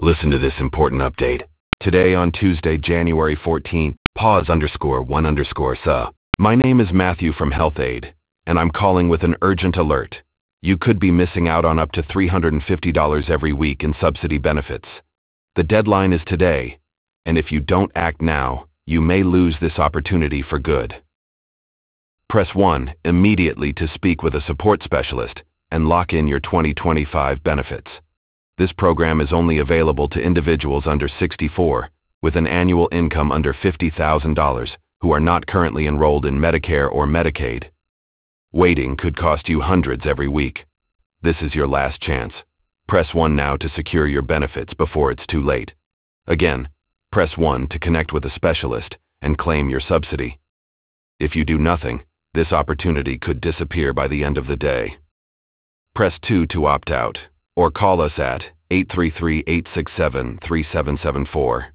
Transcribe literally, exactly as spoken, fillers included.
Listen to this important update. Today on Tuesday, January fourteenth, pause underscore one underscore S A. My name is Matthew from Health Aid, and I'm calling with an urgent alert. You could be missing out on up to three hundred fifty dollars every week in subsidy benefits. The deadline is today, and if you don't act now, you may lose this opportunity for good. Press one immediately to speak with a support specialist and lock in your twenty twenty-five benefits. This program is only available to individuals under sixty-four with an annual income under fifty thousand dollars who are not currently enrolled in Medicare or Medicaid. Waiting could cost you hundreds every week. This is your last chance. Press one now to secure your benefits before it's too late. Again, press one to connect with a specialist and claim your subsidy. If you do nothing, this opportunity could disappear by the end of the day. Press two to opt out, or call us at eight three three, eight six seven, three seven seven four.